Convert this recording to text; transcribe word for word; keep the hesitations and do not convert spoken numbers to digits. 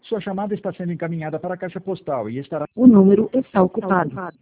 Sua chamada está sendo encaminhada para a caixa postal e estará... O número está ocupado.